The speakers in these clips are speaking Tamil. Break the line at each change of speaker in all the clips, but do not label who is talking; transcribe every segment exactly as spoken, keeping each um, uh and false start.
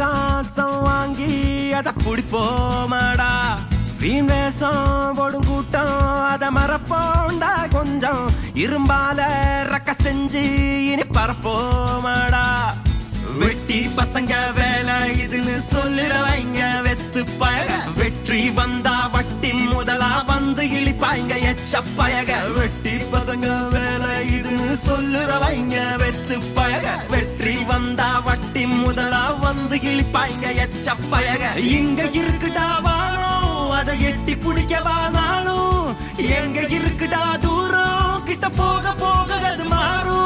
அவகாசம் வாங்கி அத புடிப்போமாடா வீண் வேஷம் போடும் கூட்டம் அத மறப்போண்டா கொஞ்சம் இரும்பால ரக்க செஞ்சு இனி பரப்போமாடா வெட்டி பசங்க வேலை இதுன்னு சொல்லுறவைங்க வெத்து பயக வெற்றி வந்தா வட்டி முதலா வந்து இழிப்பாய்ங்க எச்ச பயக வெட்டி பசங்க வேலை இதுன்னு சொல்லுறவைங்க வெத்து பயக வெற்றி வந்தா வட்டி முதலா வந்து இழிப்பாய்ங்க எச்ச பயக இங்க இருக்குடா வாழும் அதை எட்டி பிடிக்கவானாலும் எங்க இருக்குடா தூரம் கிட்ட போக போக அது மாறும்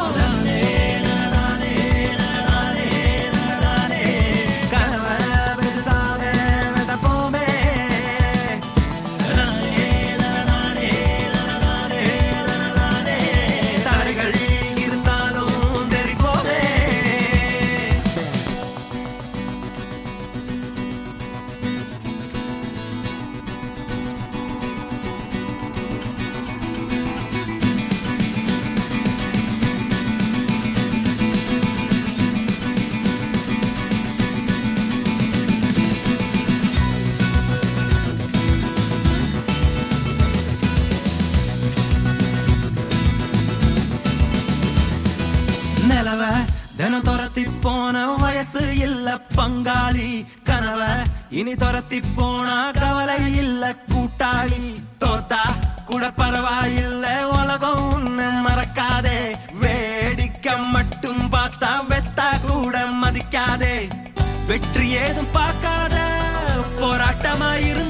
தினம் துரத்தி போன வயசு இல்ல பங்காளி கனவ இனி துரத்தி போனா கவலை இல்ல கூட்டாளி தோத்தா கூட பரவாயில்ல உலகம் ஒண்ணு மறக்காதே வேடிக்கை மட்டும் பார்த்தா வெத்தா கூட மதிக்காதே வெற்றி ஏதும் பார்க்காத போராட்டமா இரு